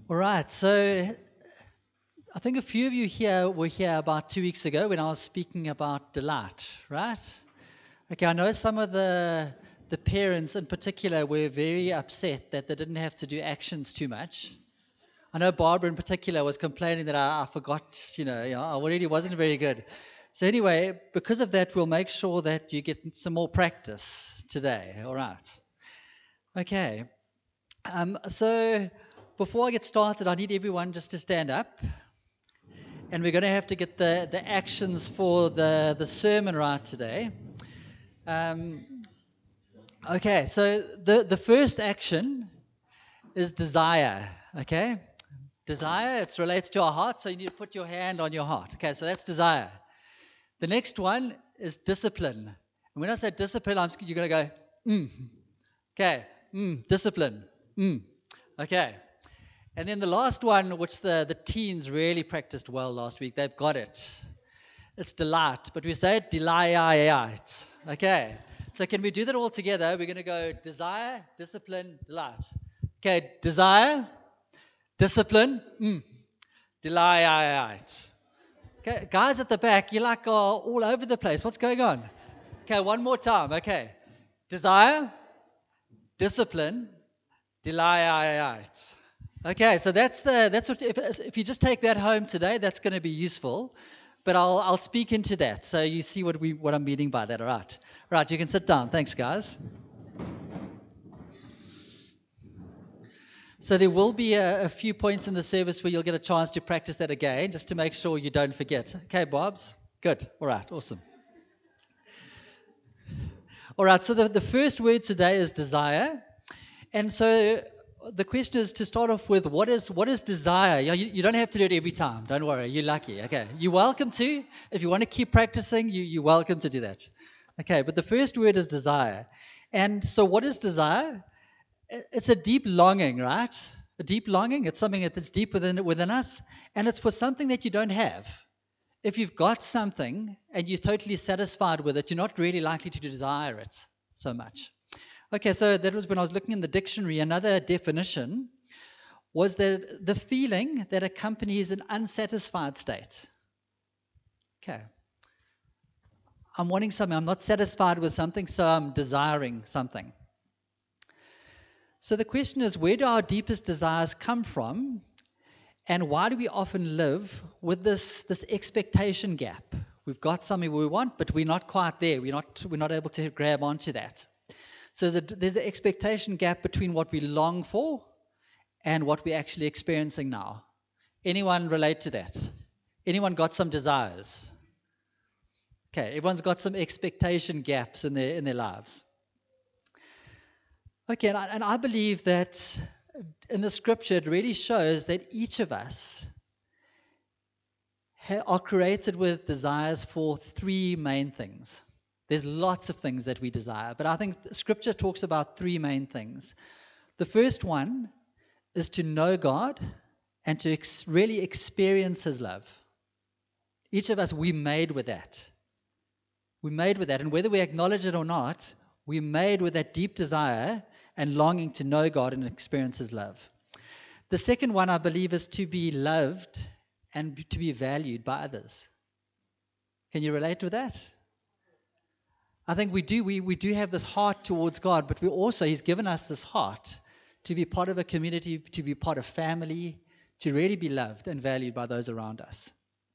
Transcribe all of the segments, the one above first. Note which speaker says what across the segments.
Speaker 1: All right, so I think a few of you here were here about 2 weeks ago when I was speaking about delight, right? Okay, I know some of the parents in particular were very upset that they didn't have to do actions too much. I know Barbara in particular was complaining that I forgot, I already wasn't very good. So anyway, because of that, we'll make sure that you get some more practice today. All right. Okay. So before I get started, I need everyone just to stand up. And we're going to have to get the actions for the sermon right today. Um, okay, so the first action is desire. Okay? Desire, it relates to our heart, so you need to put your hand on your heart. Okay, so that's desire. The next one is discipline. And when I say discipline, you're going to go, Okay, discipline. Okay. And then the last one, which the teens really practiced well last week, they've got it. It's delight, but we say it delight. Okay. So can we do that all together? We're going to go desire, discipline, delight. Okay, desire, discipline, delight. Okay, guys at the back, you are all over the place. What's going on? Okay, one more time. Okay, desire, discipline, delight. Okay, so that's what if you just take that home today, that's going to be useful. But I'll speak into that, so you see what I'm meaning by that. All right, right. You can sit down. Thanks, guys. So there will be a few points in the service where you'll get a chance to practice that again, just to make sure you don't forget. Okay, Bobs? Good. All right. Awesome. All right. So the first word today is desire, and so the question is to start off with what is desire? You don't have to do it every time. Don't worry. You're lucky. Okay. You're welcome to. If you want to keep practicing, you're welcome to do that. Okay. But the first word is desire. And so what is desire? It's a deep longing, right? A deep longing. It's something that's deep within us. And it's for something that you don't have. If you've got something and you're totally satisfied with it, you're not really likely to desire it so much. Okay, so that was when I was looking in the dictionary. Another definition was that the feeling that accompanies an unsatisfied state. Okay. I'm wanting something. I'm not satisfied with something, so I'm desiring something. So the question is, where do our deepest desires come from? And why do we often live with this expectation gap? We've got something we want, but we're not quite there. We're not able to grab onto that. So there's an expectation gap between what we long for and what we're actually experiencing now. Anyone relate to that? Anyone got some desires? Okay, everyone's got some expectation gaps in their lives. Okay, and I believe that in the scripture it really shows that each of us are created with desires for three main things. There's lots of things that we desire, but I think Scripture talks about three main things. The first one is to know God and to really experience His love. Each of us, we're made with that. We're made with that, and whether we acknowledge it or not, we're made with that deep desire and longing to know God and experience His love. The second one, I believe, is to be loved and to be valued by others. Can you relate to that? I think we do. We do have this heart towards God, but He's given us this heart to be part of a community, to be part of family, to really be loved and valued by those around us.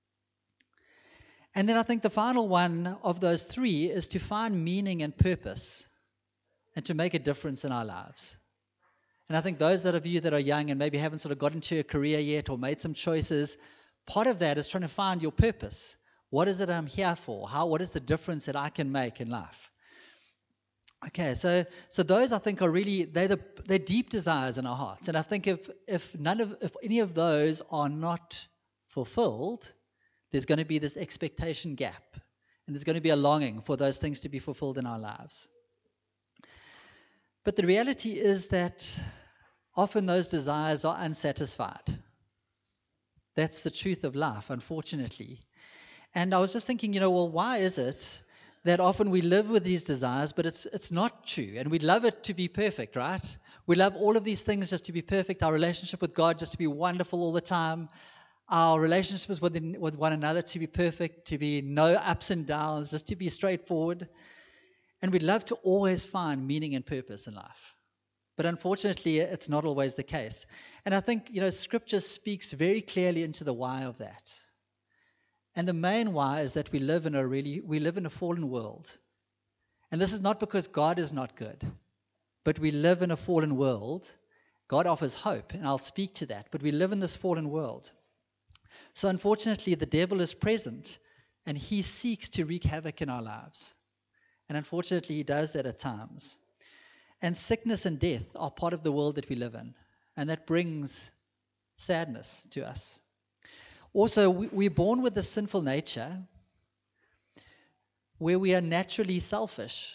Speaker 1: And then I think the final one of those three is to find meaning and purpose and to make a difference in our lives. And I think those of you that are young and maybe haven't sort of got into a career yet or made some choices, part of that is trying to find your purpose. What is it I'm here for? What is the difference that I can make in life? Okay, so those I think are really they're deep desires in our hearts, and I think if any of those are not fulfilled, there's going to be this expectation gap, and there's going to be a longing for those things to be fulfilled in our lives. But the reality is that often those desires are unsatisfied. That's the truth of life, unfortunately. And I was just thinking, why is it that often we live with these desires, but it's not true, and we'd love it to be perfect, right? We love all of these things just to be perfect, our relationship with God just to be wonderful all the time, our relationships with one another to be perfect, to be no ups and downs, just to be straightforward. And we'd love to always find meaning and purpose in life. But unfortunately, it's not always the case. And I think, Scripture speaks very clearly into the why of that. And the main why is that we live in a fallen world. And this is not because God is not good, but we live in a fallen world. God offers hope, and I'll speak to that, but we live in this fallen world. So unfortunately, the devil is present, and he seeks to wreak havoc in our lives. And unfortunately, he does that at times. And sickness and death are part of the world that we live in, and that brings sadness to us. Also, we're born with a sinful nature where we are naturally selfish.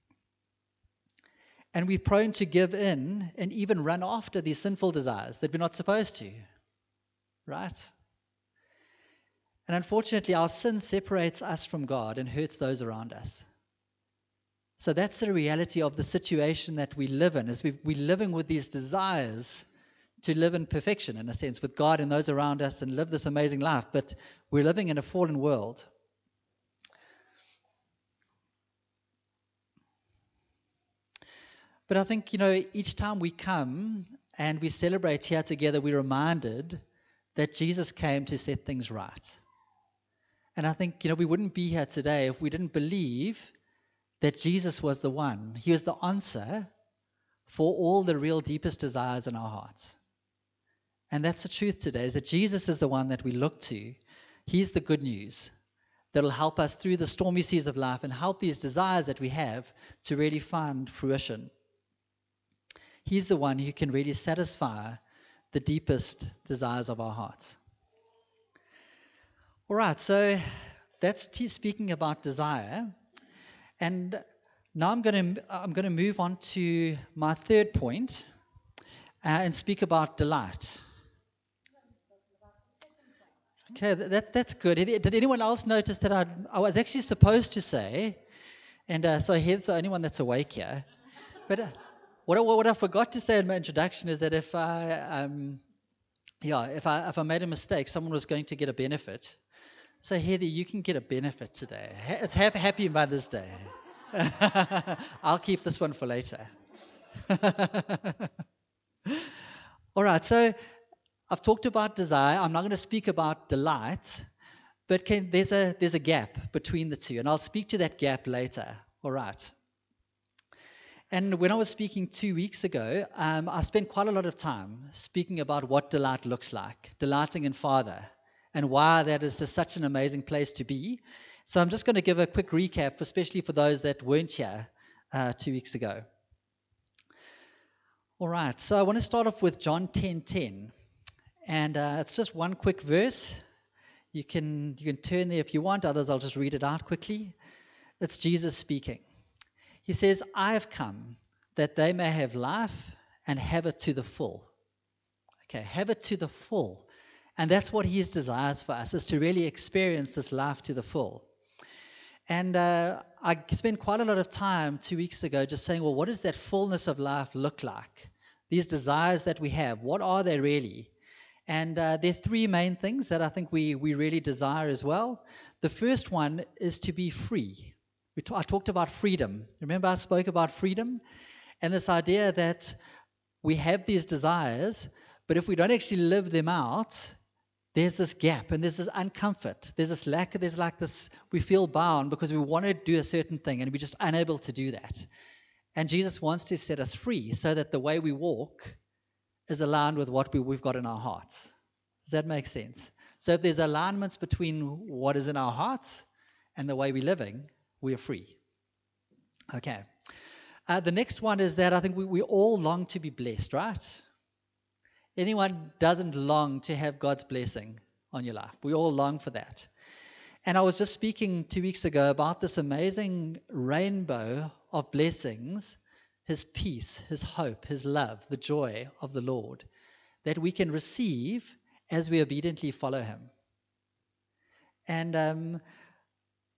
Speaker 1: And we're prone to give in and even run after these sinful desires that we're not supposed to. Right? And unfortunately, our sin separates us from God and hurts those around us. So that's the reality of the situation that we live in, is we're living with these desires to live in perfection, in a sense, with God and those around us and live this amazing life. But we're living in a fallen world. But I think, each time we come and we celebrate here together, we're reminded that Jesus came to set things right. And I think, we wouldn't be here today if we didn't believe that Jesus was the one. He was the answer for all the real deepest desires in our hearts. And that's the truth today, is that Jesus is the one that we look to. He's the good news that will help us through the stormy seas of life and help these desires that we have to really find fruition. He's the one who can really satisfy the deepest desires of our hearts. All right, so that's speaking about desire. And now I'm going to move on to my third point and speak about delight. Okay, that's good. Did anyone else notice that I was actually supposed to say, and so here's the only one that's awake here. But what I forgot to say in my introduction is that if I made a mistake, someone was going to get a benefit. So Heather, you can get a benefit today. It's Happy Mother's Day. I'll keep this one for later. All right, so I've talked about desire. I'm not going to speak about delight, but there's a gap between the two, and I'll speak to that gap later. All right. And when I was speaking 2 weeks ago, I spent quite a lot of time speaking about what delight looks like, delighting in Father, and why that is just such an amazing place to be. So I'm just going to give a quick recap, especially for those that weren't here 2 weeks ago. All right, so I want to start off with John 10:10, and it's just one quick verse. You can turn there if you want, others I'll just read it out quickly. It's Jesus speaking. He says, "I have come that they may have life and have it to the full." Okay, have it to the full. And that's what His desires for us, is to really experience this life to the full. And I spent quite a lot of time 2 weeks ago just saying, well, what does that fullness of life look like? These desires that we have, what are they really? And there are three main things that I think we really desire as well. The first one is to be free. I talked about freedom. Remember I spoke about freedom? And this idea that we have these desires, but if we don't actually live them out, there's this gap and there's this uncomfort. There's this lack, there's like this, we feel bound because we want to do a certain thing and we're just unable to do that. And Jesus wants to set us free so that the way we walk is aligned with what we've got in our hearts. Does that make sense? So if there's alignments between what is in our hearts and the way we're living, we are free. Okay. The next one is that I think we all long to be blessed, right? Anyone doesn't long to have God's blessing on your life? We all long for that. And I was just speaking 2 weeks ago about this amazing rainbow of blessings, His peace, His hope, His love, the joy of the Lord, that we can receive as we obediently follow Him. And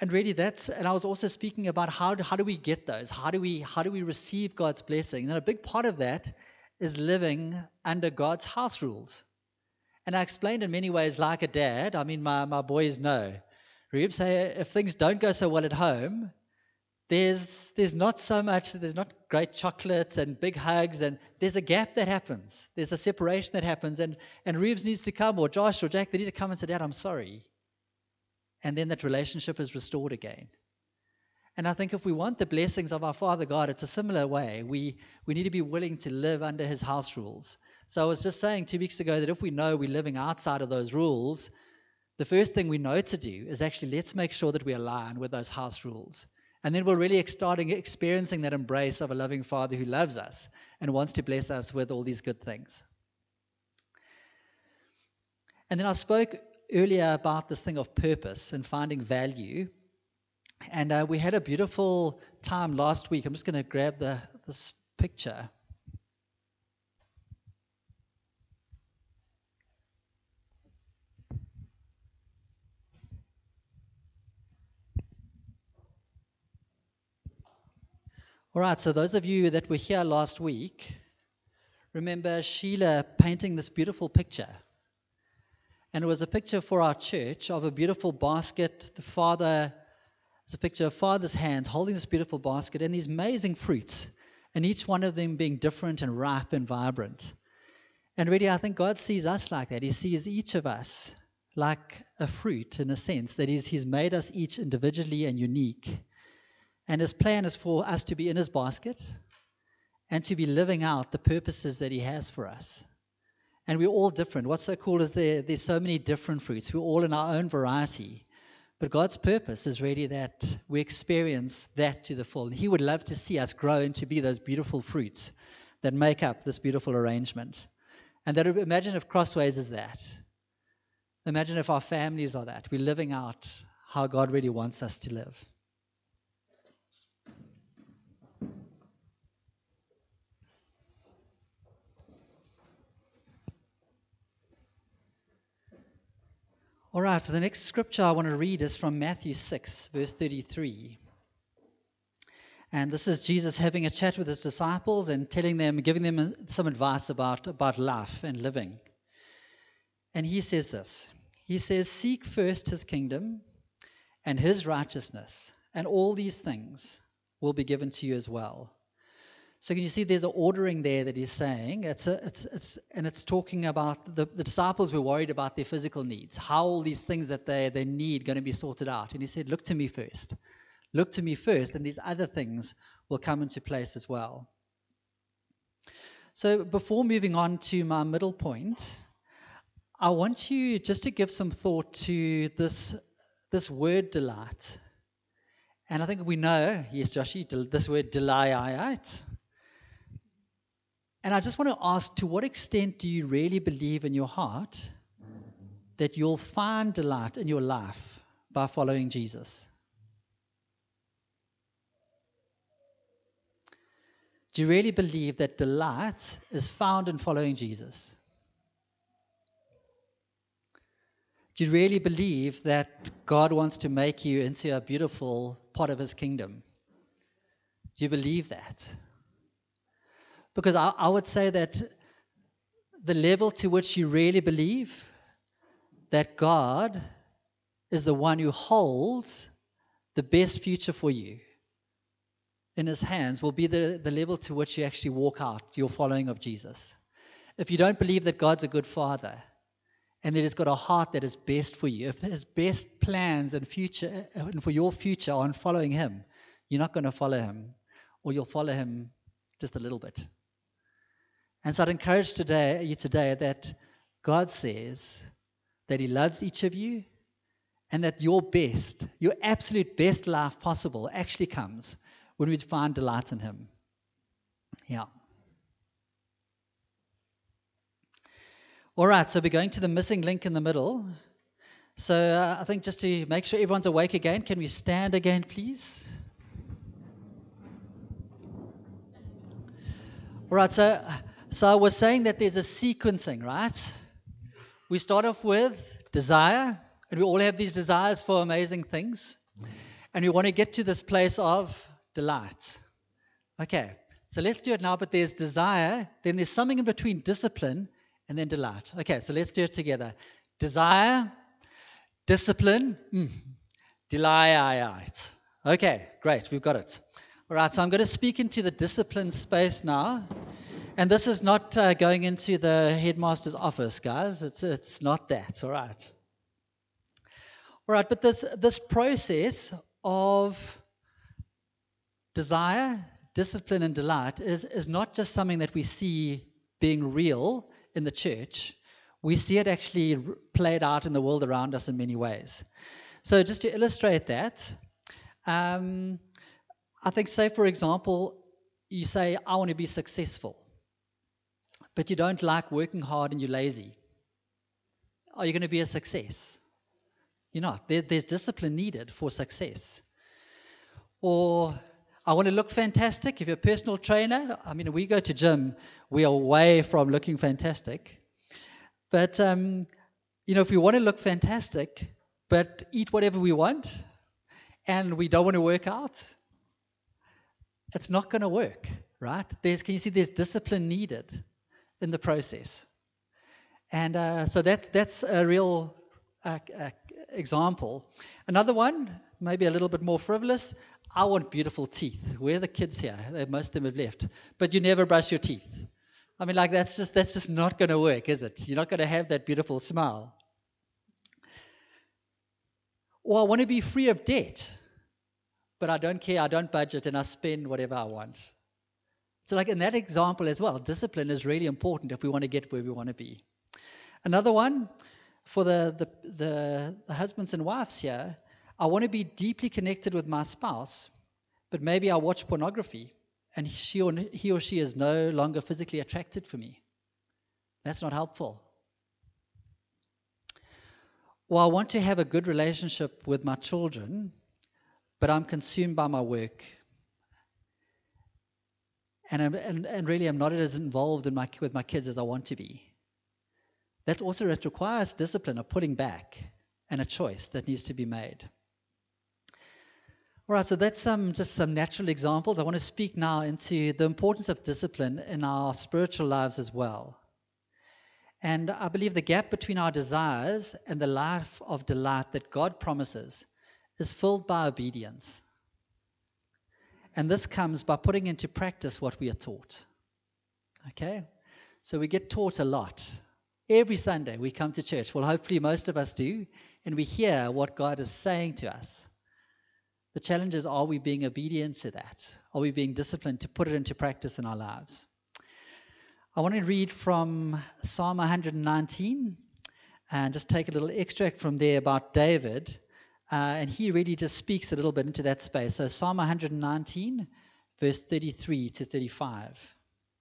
Speaker 1: And really and I was also speaking about how do we get those? How do we receive God's blessing? And a big part of that is living under God's house rules. And I explained in many ways like a dad. I mean, my boys know. Reeb, say if things don't go so well at home, there's not great chocolates and big hugs, and there's a gap that happens. There's a separation that happens, and Reeves needs to come, or Josh or Jack, they need to come and say, Dad, I'm sorry. And then that relationship is restored again. And I think if we want the blessings of our Father God, it's a similar way. We need to be willing to live under His house rules. So I was just saying 2 weeks ago that if we know we're living outside of those rules, the first thing we know to do is actually let's make sure that we align with those house rules. And then we'll really start experiencing that embrace of a loving Father who loves us and wants to bless us with all these good things. And then I spoke earlier about this thing of purpose and finding value. And we had a beautiful time last week. I'm just going to grab this picture. All right, so those of you that were here last week, remember Sheila painting this beautiful picture. And it was a picture for our church of a beautiful basket. It's a picture of Father's hands holding this beautiful basket and these amazing fruits, and each one of them being different and ripe and vibrant. And really, I think God sees us like that. He sees each of us like a fruit in a sense, that He's made us each individually and unique. And His plan is for us to be in His basket and to be living out the purposes that He has for us. And we're all different. What's so cool is there's so many different fruits. We're all in our own variety. But God's purpose is really that we experience that to the full. And He would love to see us grow into be those beautiful fruits that make up this beautiful arrangement. And that imagine if Crossways is that. Imagine if our families are that. We're living out how God really wants us to live. All right, so the next scripture I want to read is from Matthew 6, verse 33. And this is Jesus having a chat with His disciples and giving them some advice about life and living. And He says this. He says, "Seek first His kingdom and His righteousness, and all these things will be given to you as well." So can you see there's an ordering there that He's saying? It's talking about the disciples were worried about their physical needs, how all these things that they need going to be sorted out. And He said, look to me first. Look to me first, and these other things will come into place as well. So before moving on to my middle point, I want you just to give some thought to this word delight. And I think we know, yes, Joshie, this word delight. And I just want to ask, to what extent do you really believe in your heart that you'll find delight in your life by following Jesus? Do you really believe that delight is found in following Jesus? Do you really believe that God wants to make you into a beautiful part of His kingdom? Do you believe that? Because I would say that the level to which you really believe that God is the one who holds the best future for you in His hands will be the level to which you actually walk out your following of Jesus. If you don't believe that God's a good Father and that He's got a heart that is best for you, if His best plans and future and for your future are in following Him, you're not going to follow Him, or you'll follow Him just a little bit. And so I'd encourage you today that God says that He loves each of you and that your absolute best life possible actually comes when we find delight in Him. Yeah. All right, so we're going to the missing link in the middle. So I think just to make sure everyone's awake again, can we stand again, please? All right, so I was saying that there's a sequencing, right? We start off with desire, and we all have these desires for amazing things. And we want to get to this place of delight. Okay, so let's do it now, but there's desire, then there's something in between discipline and then delight. Okay, so let's do it together. Desire, discipline, delight. Okay, great, we've got it. All right, so I'm going to speak into the discipline space now. And this is not going into the headmaster's office, guys. It's not that, all right? All right, but this process of desire, discipline, and delight is not just something that we see being real in the church. We see it actually played out in the world around us in many ways. So just to illustrate that, I think, say, for example, you say, I want to be successful, but you don't like working hard and you're lazy. Are you going to be a success? You're not. There's discipline needed for success. Or I want to look fantastic. If you're a personal trainer, I mean, we go to gym, we are way from looking fantastic. But, if we want to look fantastic, but eat whatever we want, and we don't want to work out, it's not going to work, right? Can you see there's discipline needed in the process? And so that's a real example. Another one, maybe a little bit more frivolous. I want beautiful teeth. Where are the kids here? Most of them have left. But you never brush your teeth. I mean, that's just not going to work, is it? You're not going to have that beautiful smile. Or I want to be free of debt, but I don't care, I don't budget, and I spend whatever I want. So like in that example as well, discipline is really important if we want to get where we want to be. Another one, for the husbands and wives here, I want to be deeply connected with my spouse, but maybe I watch pornography and he or she is no longer physically attracted for me. That's not helpful. Well, I want to have a good relationship with my children, but I'm consumed by my work. And really I'm not as involved with my kids as I want to be. It requires discipline, a pulling back, and a choice that needs to be made. All right, so that's just some natural examples. I want to speak now into the importance of discipline in our spiritual lives as well. And I believe the gap between our desires and the life of delight that God promises is filled by obedience. And this comes by putting into practice what we are taught. Okay? So we get taught a lot. Every Sunday we come to church. Well, hopefully most of us do. And we hear what God is saying to us. The challenge is, are we being obedient to that? Are we being disciplined to put it into practice in our lives? I want to read from Psalm 119 and just take a little extract from there about David. And he really just speaks a little bit into that space. So Psalm 119, verse 33 to 35.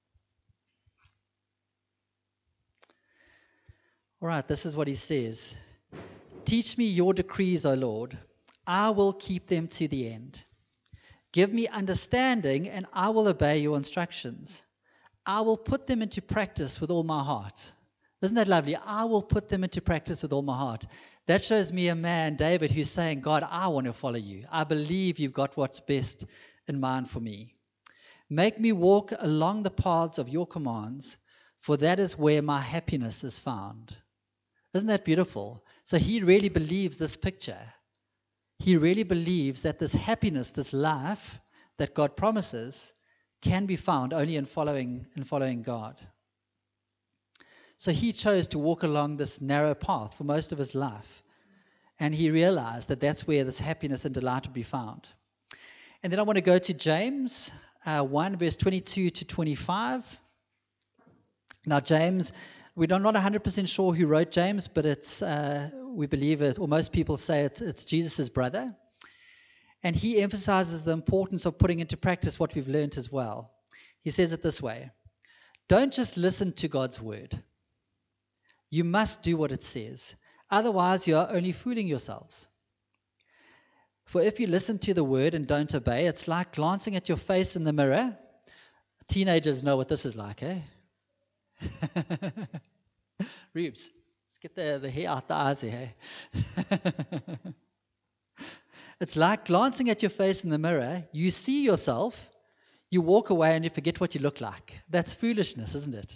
Speaker 1: All right, this is what he says. Teach me your decrees, O Lord. I will keep them to the end. Give me understanding, and I will obey your instructions. I will put them into practice with all my heart. Isn't that lovely? I will put them into practice with all my heart. That shows me a man, David, who's saying, God, I want to follow you. I believe you've got what's best in mind for me. Make me walk along the paths of your commands, for that is where my happiness is found. Isn't that beautiful? So he really believes this picture. He really believes that this happiness, this life that God promises, can be found only in following God. So he chose to walk along this narrow path for most of his life. And he realized that that's where this happiness and delight would be found. And then I want to go to James 1, verse 22 to 25. Now James, we're not 100% sure who wrote James, but we believe it, or most people say it's Jesus' brother. And he emphasizes the importance of putting into practice what we've learned as well. He says it this way. Don't just listen to God's word. You must do what it says. Otherwise, you are only fooling yourselves. For if you listen to the word and don't obey, it's like glancing at your face in the mirror. Teenagers know what this is like, eh? Rubes, let's get the hair out the eyes here, hey? It's like glancing at your face in the mirror. You see yourself, you walk away, and you forget what you look like. That's foolishness, isn't it?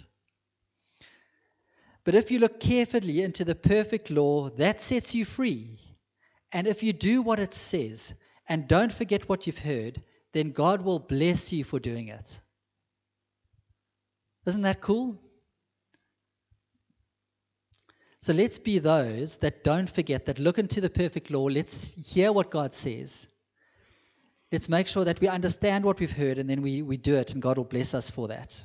Speaker 1: But if you look carefully into the perfect law, that sets you free. And if you do what it says and don't forget what you've heard, then God will bless you for doing it. Isn't that cool? So let's be those that don't forget, that look into the perfect law. Let's hear what God says. Let's make sure that we understand what we've heard, and then we do it, and God will bless us for that.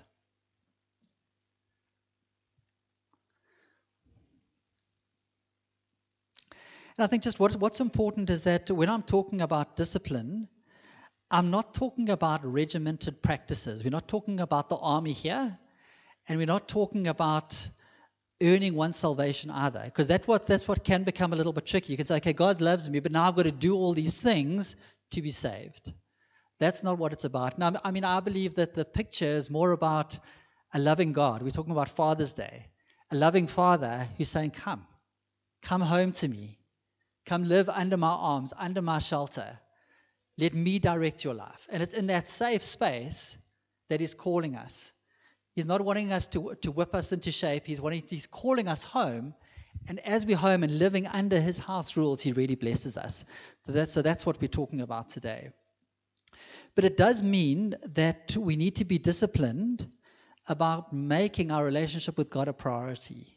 Speaker 1: And I think just what's important is that when I'm talking about discipline, I'm not talking about regimented practices. We're not talking about the army here, and we're not talking about earning one's salvation either, because that's what can become a little bit tricky. You can say, okay, God loves me, but now I've got to do all these things to be saved. That's not what it's about. Now, I mean, I believe that the picture is more about a loving God. We're talking about Father's Day. A loving Father who's saying, come home to me. Come live under my arms, under my shelter. Let me direct your life. And it's in that safe space that He's calling us. He's not wanting us to whip us into shape. He's calling us home. And as we're home and living under His house rules, He really blesses us. So that's what we're talking about today. But it does mean that we need to be disciplined about making our relationship with God a priority.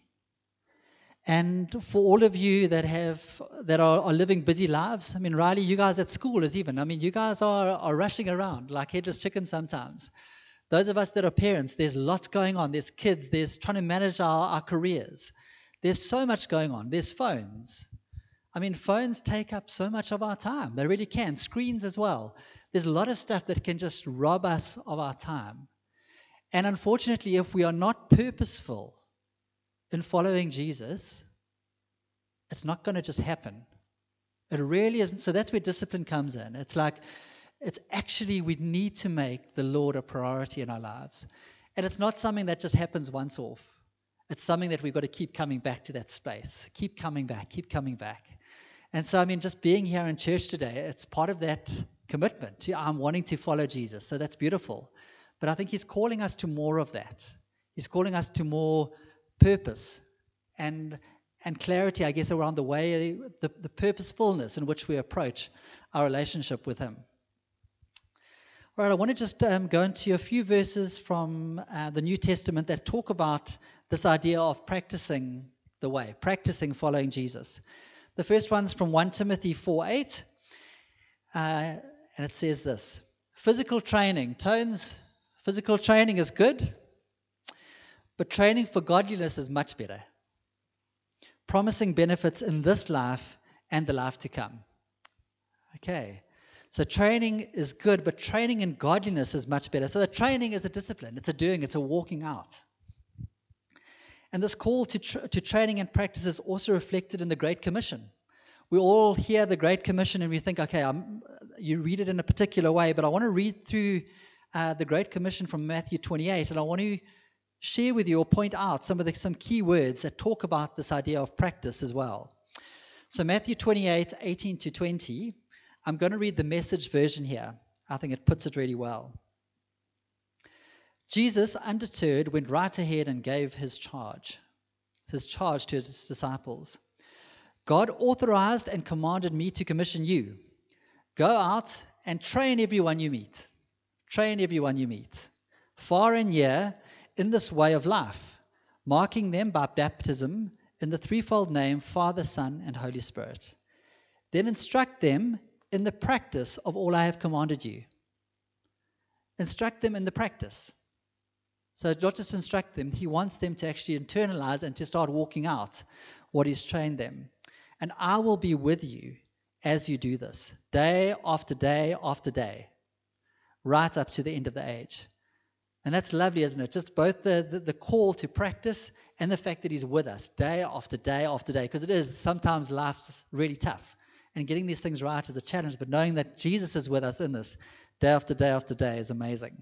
Speaker 1: And for all of you that are living busy lives, I mean, Riley, you guys at school you guys are rushing around like headless chickens sometimes. Those of us that are parents, there's lots going on. There's kids, there's trying to manage our careers. There's so much going on. There's phones. I mean, phones take up so much of our time. They really can. Screens as well. There's a lot of stuff that can just rob us of our time. And unfortunately, if we are not purposeful in following Jesus, it's not going to just happen. It really isn't. So that's where discipline comes in. It's actually we need to make the Lord a priority in our lives. And it's not something that just happens once off. It's something that we've got to keep coming back to that space. Keep coming back. And so, just being here in church today, it's part of that commitment. I'm wanting to follow Jesus. So that's beautiful. But I think He's calling us to more of that. He's calling us to more purpose and clarity, I guess, around the way, the purposefulness in which we approach our relationship with Him. All right, I want to just go into a few verses from the New Testament that talk about this idea of practicing the way, practicing following Jesus. The first one's from 1 Timothy 4:8, and it says this: physical training is good, but training for godliness is much better, promising benefits in this life and the life to come. Okay, so training is good, but training in godliness is much better. So the training is a discipline. It's a doing. It's a walking out. And this call to training and practice is also reflected in the Great Commission. We all hear the Great Commission and we think, okay, you read it in a particular way, but I want to read through the Great Commission from Matthew 28, and I want to share with you or point out some key words that talk about this idea of practice as well. So Matthew 28:18 to 20, I'm going to read the Message version here. I think it puts it really well. Jesus, undeterred, went right ahead and gave his charge to his disciples. God authorized and commanded me to commission you. Go out and train everyone you meet. Far and near, in this way of life, marking them by baptism in the threefold name, Father, Son, and Holy Spirit. Then instruct them in the practice of all I have commanded you. Instruct them in the practice. So not just instruct them, He wants them to actually internalize and to start walking out what He's trained them. And I will be with you as you do this, day after day after day, right up to the end of the age. And that's lovely, isn't it? Just both the call to practice and the fact that He's with us day after day after day. Because it is, sometimes life's really tough. And getting these things right is a challenge. But knowing that Jesus is with us in this day after day after day is amazing.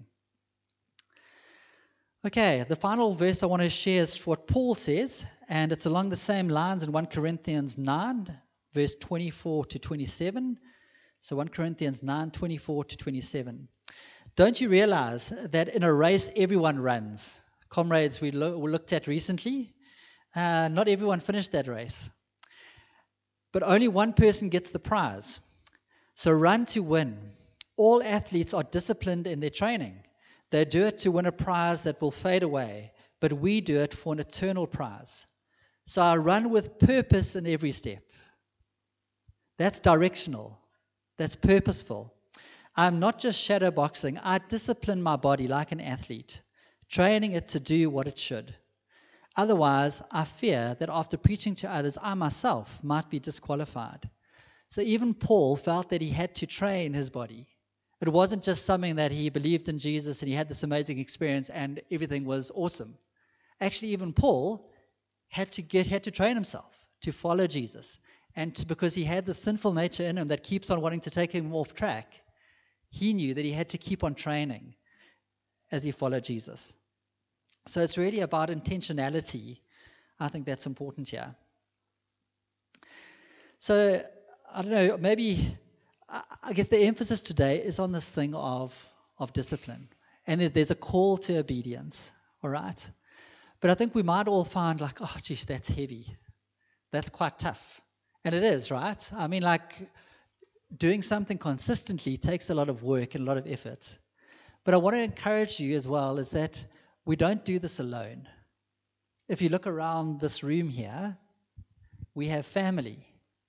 Speaker 1: Okay, the final verse I want to share is what Paul says. And it's along the same lines in 1 Corinthians 9, verse 24 to 27. It So 1 Corinthians 9:24-27. Don't you realize that in a race everyone runs? Comrades we looked at recently, not everyone finished that race. But only one person gets the prize. So run to win. All athletes are disciplined in their training. They do it to win a prize that will fade away, but we do it for an eternal prize. So I run with purpose in every step. That's directional. That's purposeful. I'm not just shadow boxing. I discipline my body like an athlete, training it to do what it should. Otherwise, I fear that after preaching to others, I myself might be disqualified. So even Paul felt that he had to train his body. It wasn't just something that he believed in Jesus and he had this amazing experience and everything was awesome. Actually, even Paul had to train himself to follow Jesus. And because he had the sinful nature in him that keeps on wanting to take him off track, he knew that he had to keep on training as he followed Jesus. So it's really about intentionality. I think that's important here. So, I don't know, maybe, I guess the emphasis today is on this thing of discipline. And there's a call to obedience, all right? But I think we might all find like, oh, geez, that's heavy. That's quite tough. And it is, right? I mean, like, doing something consistently takes a lot of work and a lot of effort. But I want to encourage you as well is that we don't do this alone. If you look around this room here, we have family.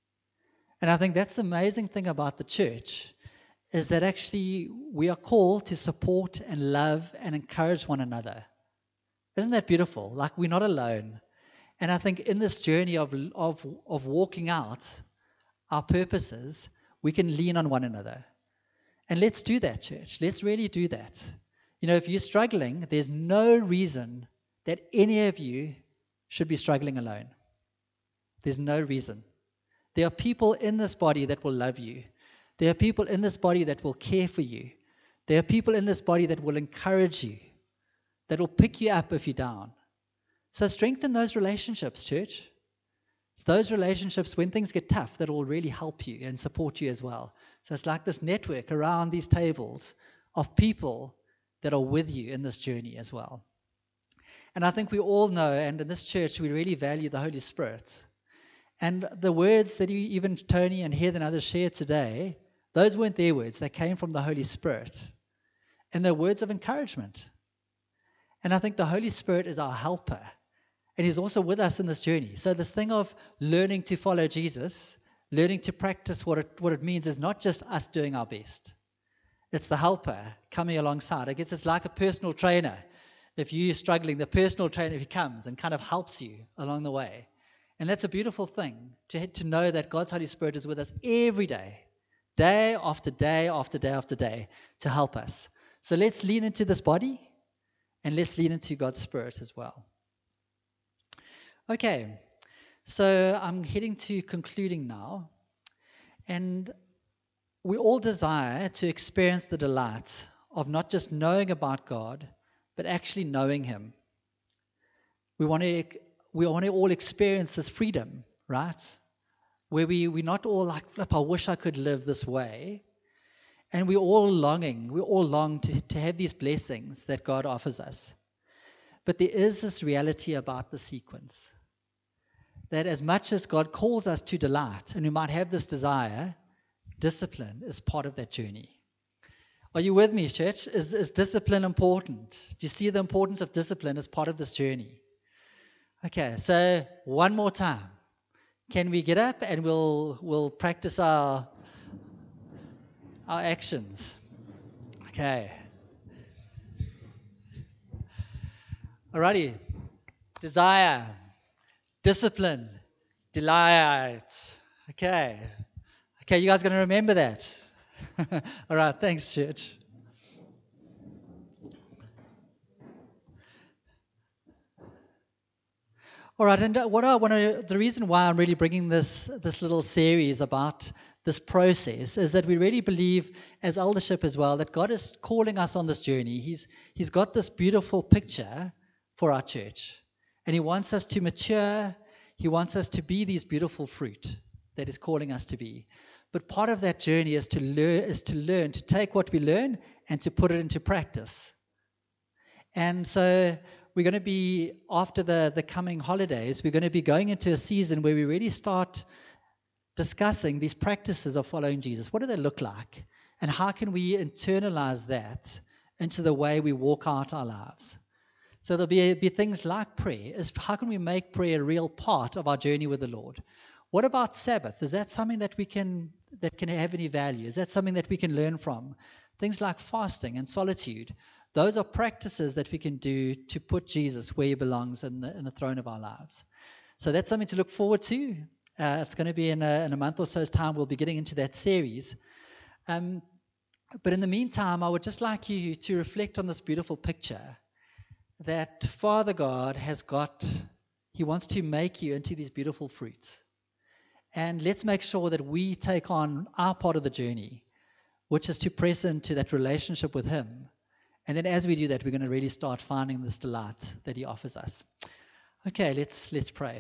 Speaker 1: And I think that's the amazing thing about the church is that actually we are called to support and love and encourage one another. Isn't that beautiful? Like we're not alone. And I think in this journey of walking out our purposes, we can lean on one another. And let's do that, church. Let's really do that. You know, if you're struggling, there's no reason that any of you should be struggling alone. There's no reason. There are people in this body that will love you. There are people in this body that will care for you. There are people in this body that will encourage you, that will pick you up if you're down. So strengthen those relationships, church. It's those relationships when things get tough that will really help you and support you as well. So it's like this network around these tables of people that are with you in this journey as well. And I think we all know, and in this church, we really value the Holy Spirit. And the words that even Tony and Heather and others shared today, those weren't their words. They came from the Holy Spirit. And they're words of encouragement. And I think the Holy Spirit is our helper. And He's also with us in this journey. So this thing of learning to follow Jesus, learning to practice what it means is not just us doing our best. It's the helper coming alongside. I guess it's like a personal trainer. If you're struggling, the personal trainer who comes and kind of helps you along the way. And that's a beautiful thing, to know that God's Holy Spirit is with us every day after day after day after day, to help us. So let's lean into this body, and let's lean into God's Spirit as well. Okay, so I'm heading to concluding now. And we all desire to experience the delight of not just knowing about God, but actually knowing Him. We want to all experience this freedom, right? Where we're not all like, flip, I wish I could live this way. And we all long to have these blessings that God offers us. But there is this reality about the sequence. That as much as God calls us to delight, and we might have this desire, discipline is part of that journey. Are you with me, church? Is discipline important? Do you see the importance of discipline as part of this journey? Okay, so one more time. Can we get up and we'll practice our actions? Okay. Alrighty. Desire, discipline, delight. Okay, you guys going to remember that? All right, thanks, church. All right, and the reason why I'm really bringing this little series about this process is that we really believe as eldership as well that God is calling us on this journey. He's got this beautiful picture for our church, and He wants us to mature. He wants us to be these beautiful fruit that He's calling us to be. But part of that journey is to learn to take what we learn and to put it into practice. And so we're going to be, after the coming holidays, we're going to be going into a season where we really start discussing these practices of following Jesus. What do they look like? And how can we internalize that into the way we walk out our lives? So there'll be things like prayer. How can we make prayer a real part of our journey with the Lord? What about Sabbath? Is that something that can have any value? Is that something that we can learn from? Things like fasting and solitude. Those are practices that we can do to put Jesus where he belongs in the throne of our lives. So that's something to look forward to. It's going to be in a month or so's time. We'll be getting into that series. But in the meantime, I would just like you to reflect on this beautiful picture that Father God he wants to make you into these beautiful fruits. And let's make sure that we take on our part of the journey, which is to press into that relationship with him. And then as we do that, we're going to really start finding this delight that he offers us. Okay, let's pray.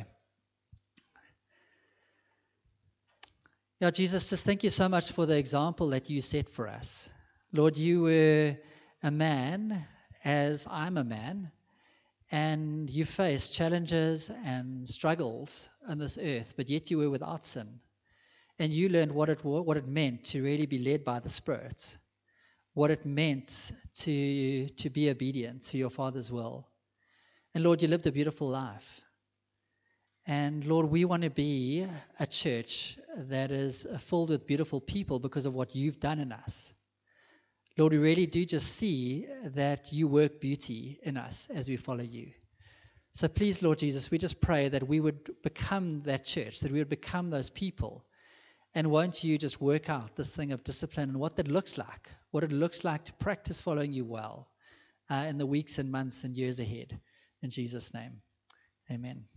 Speaker 1: Yeah, Jesus, just thank you so much for the example that you set for us. Lord, you were a man as I'm a man, and you faced challenges and struggles on this earth, but yet you were without sin. And you learned what it meant to really be led by the Spirit, what it meant to be obedient to your Father's will. And Lord, you lived a beautiful life. And Lord, we want to be a church that is filled with beautiful people because of what you've done in us. Lord, we really do just see that you work beauty in us as we follow you. So please, Lord Jesus, we just pray that we would become that church, that we would become those people. And won't you just work out this thing of discipline and what that looks like, what it looks like to practice following you well in the weeks and months and years ahead. In Jesus' name, amen.